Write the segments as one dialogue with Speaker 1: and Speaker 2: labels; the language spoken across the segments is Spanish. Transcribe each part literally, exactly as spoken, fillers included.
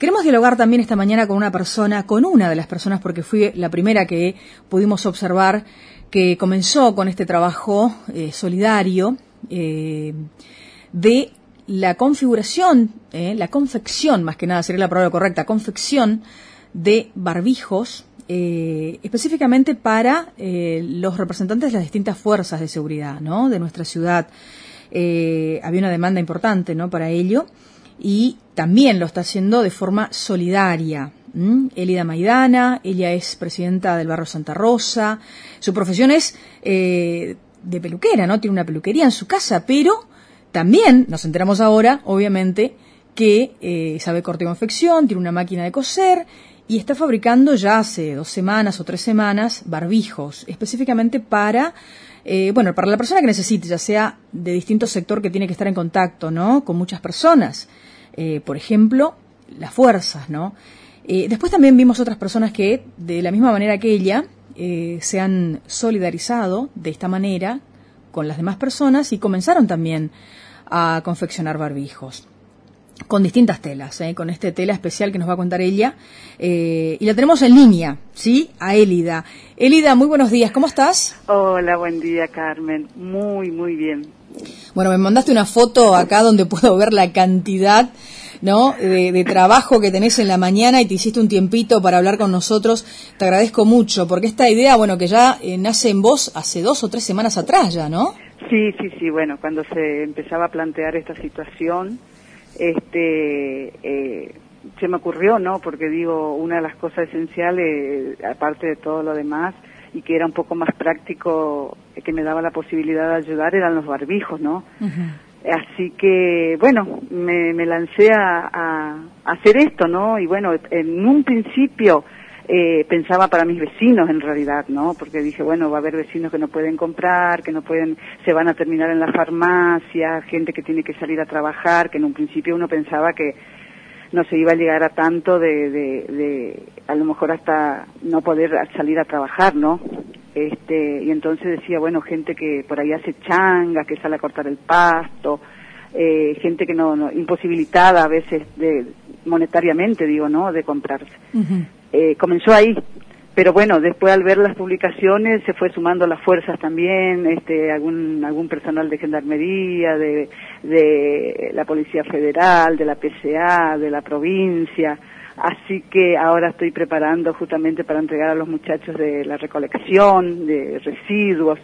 Speaker 1: Queremos dialogar también esta mañana con una persona, con una de las personas, porque fui la primera que pudimos observar que comenzó con este trabajo eh, solidario eh, de la configuración, eh, la confección, más que nada sería la palabra correcta, confección de barbijos, eh, específicamente para eh, los representantes de las distintas fuerzas de seguridad, ¿no?, de nuestra ciudad. Eh, había una demanda importante, ¿no?, para ello, y también lo está haciendo de forma solidaria. ¿Mm? Elida Maidana, ella es presidenta del barrio Santa Rosa, su profesión es eh, de peluquera, ¿no?, tiene una peluquería en su casa, pero también nos enteramos ahora, obviamente, que eh, sabe corte y confección, tiene una máquina de coser y está fabricando ya hace dos semanas o tres semanas barbijos, específicamente para, eh, bueno, para la persona que necesite, ya sea de distinto sector que tiene que estar en contacto, ¿no?, con muchas personas. Eh, por ejemplo, las fuerzas, ¿no? Eh, después también vimos otras personas que, de la misma manera que ella, eh, se han solidarizado de esta manera con las demás personas y comenzaron también a confeccionar barbijos con distintas telas, ¿eh? Con este tela especial que nos va a contar ella, eh, y la tenemos en línea, ¿sí?, a Elida. Elida, muy buenos días, ¿cómo estás?
Speaker 2: Hola, buen día, Carmen, muy, muy bien.
Speaker 1: Bueno, me mandaste una foto acá donde puedo ver la cantidad, ¿no?, de, de trabajo que tenés en la mañana y te hiciste un tiempito para hablar con nosotros. Te agradezco mucho, porque esta idea, bueno, que ya eh, nace en vos hace dos o tres semanas atrás ya, ¿no?
Speaker 2: Sí, sí, sí, bueno, cuando se empezaba a plantear esta situación, este, eh, se me ocurrió, ¿no?, porque digo, una de las cosas esenciales, aparte de todo lo demás, y que era un poco más práctico, que me daba la posibilidad de ayudar, eran los barbijos, ¿no? Uh-huh. Así que, bueno, me, me lancé a, a, a hacer esto, ¿no? Y bueno, en un principio eh, pensaba para mis vecinos, en realidad, ¿no? Porque dije, bueno, va a haber vecinos que no pueden comprar, que no pueden, se van a terminar en la farmacia, gente que tiene que salir a trabajar, que en un principio uno pensaba que no se iba a llegar a tanto de, de, de a lo mejor hasta no poder salir a trabajar, ¿no? Este, y entonces decía, bueno, gente que por ahí hace changa, que sale a cortar el pasto, eh, gente que no, no, imposibilitada a veces de, monetariamente, digo, ¿no?, de comprarse. Uh-huh. Eh, comenzó ahí, pero bueno, después al ver las publicaciones se fue sumando las fuerzas también, este, algún, algún personal de gendarmería, de, de la Policía Federal, de la P C A, de la provincia. Así que ahora estoy preparando justamente para entregar a los muchachos de la recolección de residuos.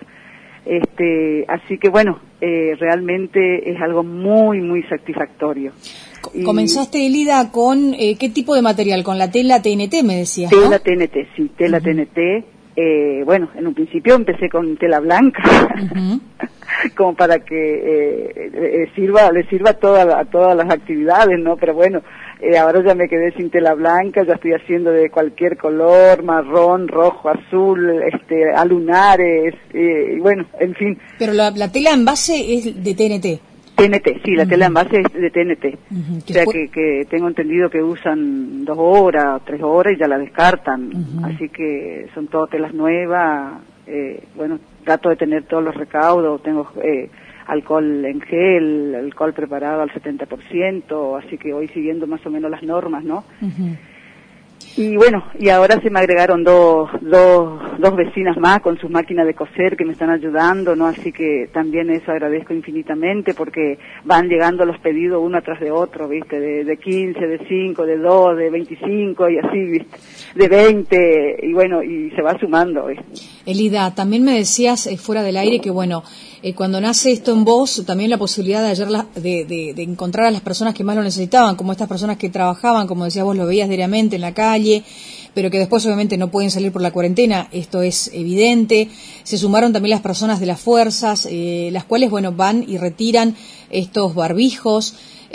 Speaker 2: Este, así que bueno, eh, realmente es algo muy, muy satisfactorio.
Speaker 1: Y comenzaste, Elida, con eh, ¿qué tipo de material? Con la tela T N T, me decías,
Speaker 2: ¿no?
Speaker 1: Tela
Speaker 2: T N T, sí, tela uh-huh. T N T. Eh, bueno, en un principio empecé con tela blanca, uh-huh. como para que eh, eh, sirva, le sirva a, toda, a todas las actividades, ¿no? Pero bueno, eh, ahora ya me quedé sin tela blanca, ya estoy haciendo de cualquier color, marrón, rojo, azul, este, a lunares, eh, y bueno, en fin.
Speaker 1: Pero la, la tela en base es de T N T.
Speaker 2: T N T, sí, la uh-huh. tela en base es de T N T. Uh-huh. O sea que, que tengo entendido que usan dos horas, tres horas y ya la descartan. Uh-huh. Así que son todas telas nuevas. Eh, bueno, trato de tener todos los recaudos. Tengo eh, alcohol en gel, alcohol preparado al setenta por ciento. Así que voy siguiendo más o menos las normas, ¿no? Uh-huh. Y bueno, y ahora se me agregaron dos, dos, dos vecinas más con sus máquinas de coser que me están ayudando, ¿no? Así que también eso agradezco infinitamente porque van llegando los pedidos uno atrás de otro, ¿viste? De, de quince, de cinco, de dos, de veinticinco y así, ¿viste? De veinte, y bueno, y se va sumando, ¿viste?
Speaker 1: Elida, también me decías eh, fuera del aire que, bueno, eh, cuando nace esto en vos, también la posibilidad de, hallar la, de, de, de encontrar a las personas que más lo necesitaban, como estas personas que trabajaban, como decías vos, lo veías diariamente en la calle, pero que después obviamente no pueden salir por la cuarentena, esto es evidente. Se sumaron también las personas de las fuerzas, eh, las cuales, bueno, van y retiran estos barbijos,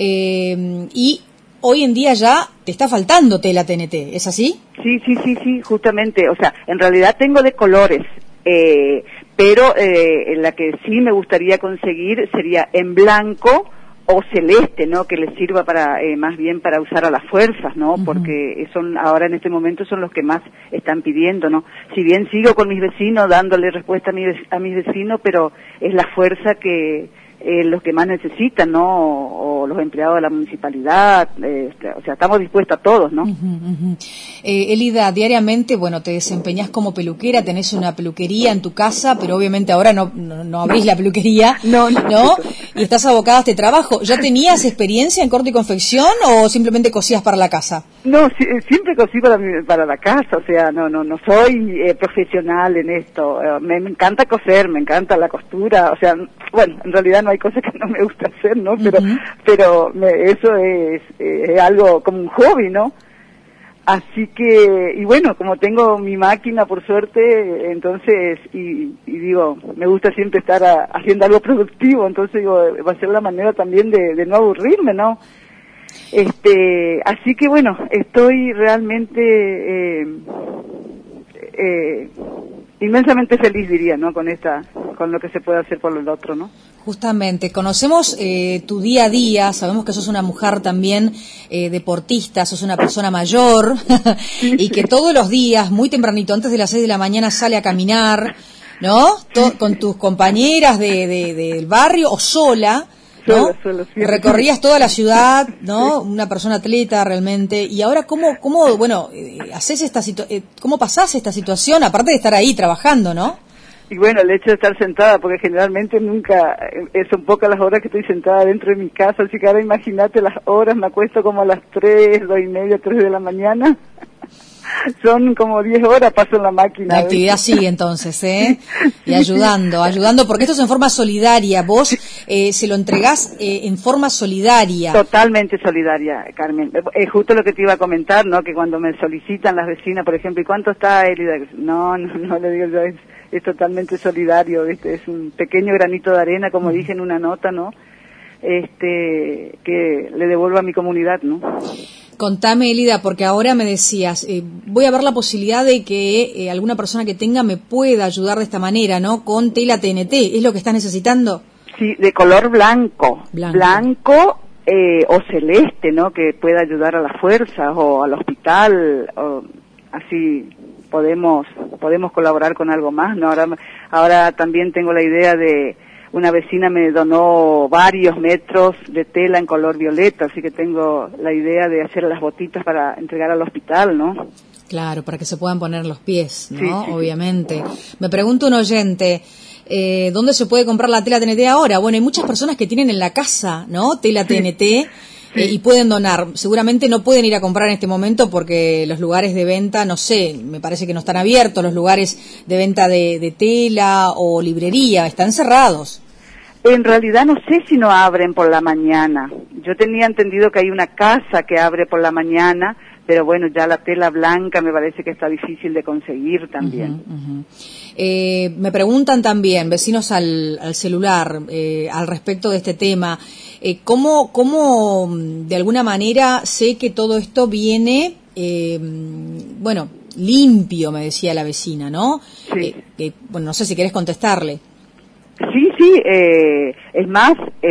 Speaker 1: eh, y hoy en día ya te está faltando tela T N T, ¿es así?
Speaker 2: Sí, sí, sí, sí, justamente, o sea, en realidad tengo de colores, eh, pero eh, la que sí me gustaría conseguir sería en blanco o celeste, ¿no? Que les sirva para, eh, más bien para usar a las fuerzas, ¿no? Uh-huh. Porque son, ahora en este momento son los que más están pidiendo, ¿no? Si bien sigo con mis vecinos dándole respuesta a, mi, a mis vecinos, pero es la fuerza que eh, los que más necesitan, ¿no? O, o los empleados de la municipalidad, eh, o sea, estamos dispuestos a todos, ¿no?
Speaker 1: Uh-huh, uh-huh. Eh, Elida, diariamente, bueno, te desempeñás como peluquera, tenés una peluquería en tu casa, pero obviamente ahora no, no, no abrís la peluquería,
Speaker 2: no, no,
Speaker 1: ¿no? Y estás abocada a este trabajo. ¿Ya tenías experiencia en corte y confección o simplemente cosías para la casa?
Speaker 2: No, si, siempre cosí para, mi, para la casa, o sea, no no no soy eh, profesional en esto. Eh, me, me encanta coser, me encanta la costura, o sea, bueno, en realidad no hay cosas que no me gusta hacer, ¿no? Pero uh-huh. pero me, eso es, eh, es algo como un hobby, ¿no? Así que, y bueno, como tengo mi máquina, por suerte, entonces, y, y digo, me gusta siempre estar a, haciendo algo productivo, entonces digo, va a ser la manera también de, de no aburrirme, ¿no? Este, así que bueno, estoy realmente eh, eh, inmensamente feliz, diría, ¿no? Con esta, con lo que se puede hacer por el otro, ¿no?
Speaker 1: Justamente, conocemos eh, tu día a día, sabemos que sos una mujer también eh, deportista, sos una persona mayor y que todos los días, muy tempranito, antes de las seis de la mañana, sale a caminar, ¿no? To- con tus compañeras de, de, del barrio o sola. ¿No?
Speaker 2: Solo, solo, sí.
Speaker 1: Recorrías toda la ciudad, ¿no? Una persona atleta realmente. Y ahora, ¿cómo, cómo bueno, eh, haces esta situ- eh, cómo pasás esta situación, aparte de estar ahí trabajando, ¿no?
Speaker 2: Y bueno, el hecho de estar sentada, porque generalmente nunca, eh, son pocas las horas que estoy sentada dentro de mi casa, así que ahora imagínate las horas, me acuesto como a las tres, dos y media, tres de la mañana. Son como diez horas, paso en la máquina.
Speaker 1: La actividad sigue entonces, ¿eh? Y ayudando, ayudando, porque esto es en forma solidaria. Vos eh, se lo entregás eh, en forma solidaria.
Speaker 2: Totalmente solidaria, Carmen. Es justo lo que te iba a comentar, ¿no? Que cuando me solicitan las vecinas, por ejemplo, ¿y cuánto está Elida? No, no, no le digo yo, es, es totalmente solidario, ¿viste? Es un pequeño granito de arena, como dije en una nota, ¿no? Este, que le devuelvo a mi comunidad, ¿no?
Speaker 1: Contame, Elida, porque ahora me decías, eh, voy a ver la posibilidad de que eh, alguna persona que tenga me pueda ayudar de esta manera, ¿no? Con tela T N T, ¿es lo que estás necesitando?
Speaker 2: Sí, de color blanco, blanco, blanco eh, o celeste, ¿no? Que pueda ayudar a las fuerzas o al hospital, o así podemos podemos colaborar con algo más, ¿no? Ahora, ahora también tengo la idea de, una vecina me donó varios metros de tela en color violeta, así que tengo la idea de hacer las botitas para entregar al hospital, ¿no?
Speaker 1: Claro, para que se puedan poner los pies, ¿no?
Speaker 2: Sí, sí,
Speaker 1: obviamente. Sí. Me pregunta un oyente, eh, ¿dónde se puede comprar la tela T N T ahora? Bueno, hay muchas personas que tienen en la casa, ¿no? Tela T N T. Sí. Eh, y pueden donar. Seguramente no pueden ir a comprar en este momento porque los lugares de venta, no sé, me parece que no están abiertos, los lugares de venta de, de tela o librería, están cerrados.
Speaker 2: En realidad no sé si no abren por la mañana. Yo tenía entendido que hay una casa que abre por la mañana, pero bueno, ya la tela blanca me parece que está difícil de conseguir también.
Speaker 1: Uh-huh, uh-huh. Eh, me preguntan también, vecinos al, al celular, eh, al respecto de este tema, eh, ¿cómo, cómo de alguna manera sé que todo esto viene, eh, bueno, limpio, me decía la vecina, ¿no?
Speaker 2: Sí.
Speaker 1: Eh, eh, bueno, no sé si querés contestarle.
Speaker 2: Sí, sí, eh, es más,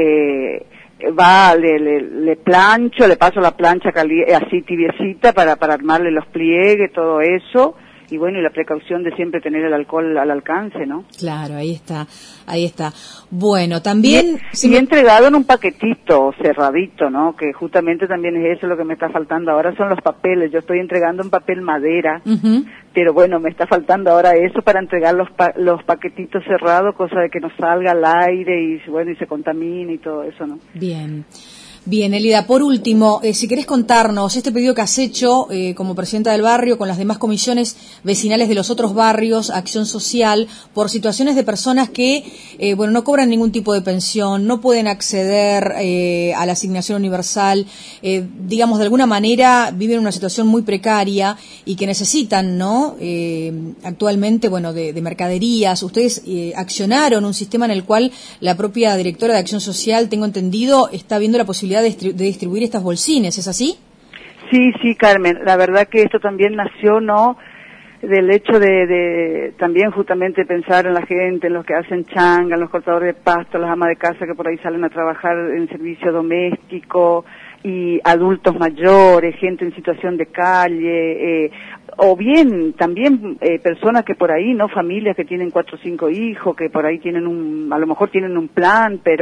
Speaker 2: eh, va, le, le, le plancho, le paso la plancha cali- así tibiecita para, para armarle los pliegues, todo eso, y bueno, y la precaución de siempre tener el alcohol al alcance, ¿no?
Speaker 1: Claro, ahí está, ahí está. Bueno, también...
Speaker 2: Y,
Speaker 1: si
Speaker 2: y
Speaker 1: me...
Speaker 2: entregado en un paquetito cerradito, ¿no? Que justamente también es eso lo que me está faltando. Ahora son los papeles, yo estoy entregando en papel madera, uh-huh. Pero bueno, me está faltando ahora eso para entregar los pa- los paquetitos cerrados, cosa de que no salga al aire y bueno, y se contamine y todo eso, ¿no?
Speaker 1: Bien. Bien, Elida, por último, eh, si querés contarnos este pedido que has hecho eh, como presidenta del barrio con las demás comisiones vecinales de los otros barrios, Acción Social, por situaciones de personas que, eh, bueno, no cobran ningún tipo de pensión, no pueden acceder eh, a la asignación universal, eh, digamos, de alguna manera viven una situación muy precaria y que necesitan, ¿no? Eh, actualmente, bueno, de, de mercaderías. Ustedes eh, accionaron un sistema en el cual la propia directora de Acción Social, tengo entendido, está viendo la posibilidad de distribuir estas bolsines, ¿es así?
Speaker 2: Sí, sí, Carmen, la verdad que esto también nació, ¿no?, del hecho de, de también justamente pensar en la gente, en los que hacen changa, en los cortadores de pasto, las amas de casa que por ahí salen a trabajar en servicio doméstico, y adultos mayores, gente en situación de calle, eh, o bien también eh, personas que por ahí, ¿no?, familias que tienen cuatro o cinco hijos, que por ahí tienen un, a lo mejor tienen un plan, pero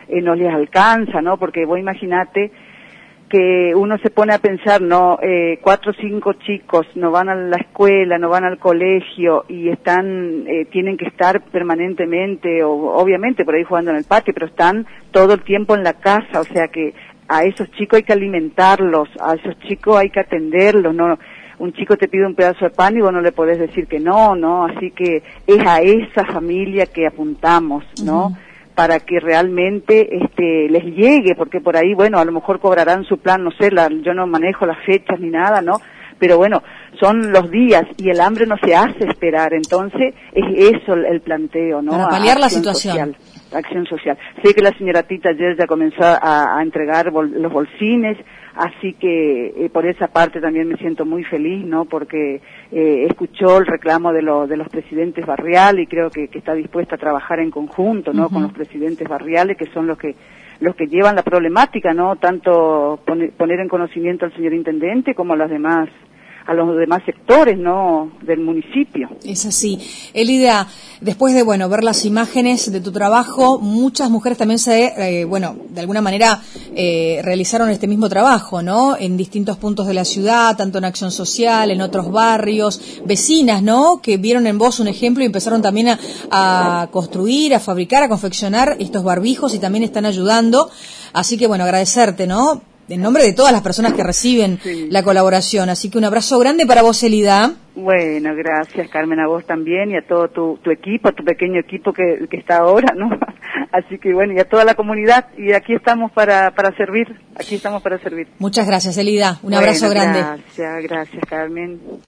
Speaker 2: eh, no les alcanza, ¿no? Porque vos imaginate que uno se pone a pensar, no, eh, cuatro o cinco chicos no van a la escuela, no van al colegio y están, eh, tienen que estar permanentemente, o obviamente por ahí jugando en el patio, pero están todo el tiempo en la casa, o sea que a esos chicos hay que alimentarlos, a esos chicos hay que atenderlos, no, un chico te pide un pedazo de pan y vos no le podés decir que no, no, así que es a esa familia que apuntamos, ¿no? Uh-huh. Para que realmente este les llegue, porque por ahí, bueno, a lo mejor cobrarán su plan, no sé, la, yo no manejo las fechas ni nada, ¿no? Pero bueno, son los días y el hambre no se hace esperar, entonces es eso el, el planteo, ¿no?
Speaker 1: Para paliar la situación.
Speaker 2: Social, acción social. Sé que la señora Tita ayer ya comenzó a, a entregar bol, los bolsines, así que eh, por esa parte también me siento muy feliz, ¿no? Porque eh, escuchó el reclamo de, lo, de los presidentes barriales y creo que, que está dispuesta a trabajar en conjunto, ¿no? Uh-huh. Con los presidentes barriales, que son los que los que llevan la problemática, ¿no? Tanto poner, poner en conocimiento al señor intendente como a las demás a los demás sectores, ¿no?, del municipio.
Speaker 1: Es así. Elida, después de, bueno, ver las imágenes de tu trabajo, muchas mujeres también se, eh, bueno, de alguna manera eh, realizaron este mismo trabajo, ¿no?, en distintos puntos de la ciudad, tanto en Acción Social, en otros barrios, vecinas, ¿no?, que vieron en vos un ejemplo y empezaron también a, a construir, a fabricar, a confeccionar estos barbijos y también están ayudando. Así que, bueno, agradecerte, ¿no?, en nombre de todas las personas que reciben sí. la colaboración. Así que un abrazo grande para vos, Elida.
Speaker 2: Bueno, gracias, Carmen, a vos también y a todo tu, tu equipo, a tu pequeño equipo que, que está ahora, ¿no? Así que bueno, y a toda la comunidad, y aquí estamos para, para servir, aquí estamos para servir.
Speaker 1: Muchas gracias, Elida. Un
Speaker 2: bueno,
Speaker 1: abrazo grande.
Speaker 2: Gracias, gracias, Carmen.